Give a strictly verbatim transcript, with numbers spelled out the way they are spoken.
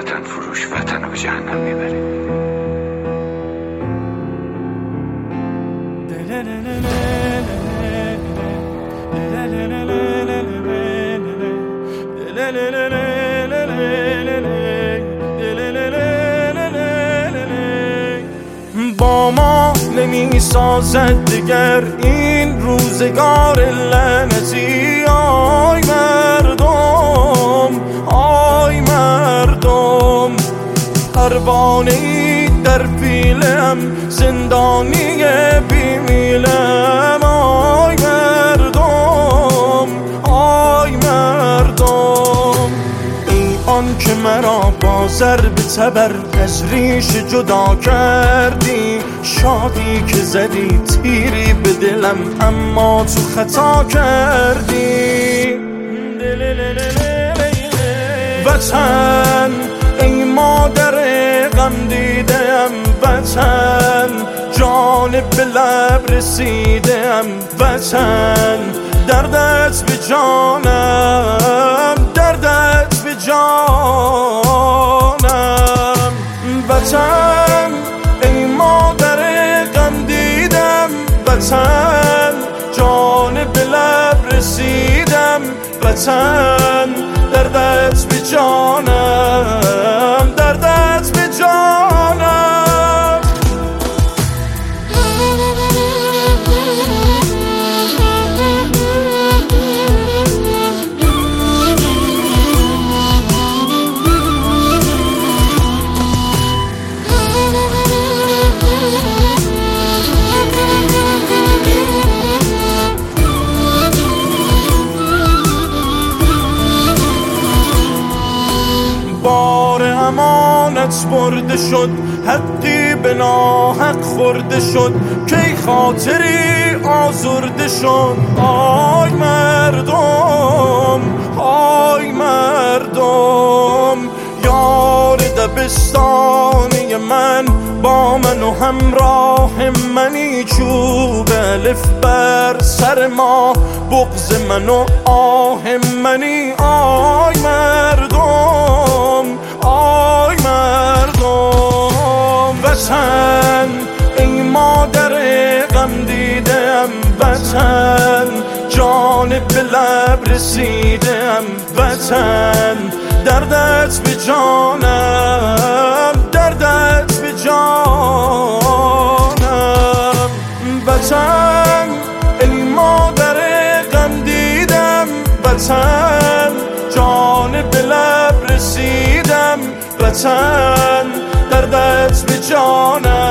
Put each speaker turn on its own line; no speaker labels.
وطن فروش وطن رو به جهنم میبره.
با ما نمی سازد دیگر این روزگار لعنتی. آی مردم، آی مردم، پروانه‌ای در پیلم، زندانی بیمیلم. آی مردم، آی مردم، ای آن که مرا با ضرب تبر از ریش جدا کردی. شادی که زدی تیری به دلم اما تو خطا کردی. وطن ای مادر غم دیدم، وطن جان به لب رسیدم. وطن دردت به جانم، دردت به جانم. وطن ای مادر غم دیدم، وطن جان به لب رسیدم. وطن دردت به جانم، دردت به جانم. بار امانت برده شد، حقی به ناحق خورده شد. کی خاطری آزرده شد. آی مردم، آی مردم، یار دبستانی من با من و همراه منی. چوب الف بر سر ما، بغض من و آه منی. آی مردم، آی مردم، وطن ای مادر غم دیدم. وطن جان به لب رسیدم. وطن دردت به جانم، دردت به جانم. وطن ای مادر غم دیدم، وطن جان به لب رسیدم. وطن دردت به جانم.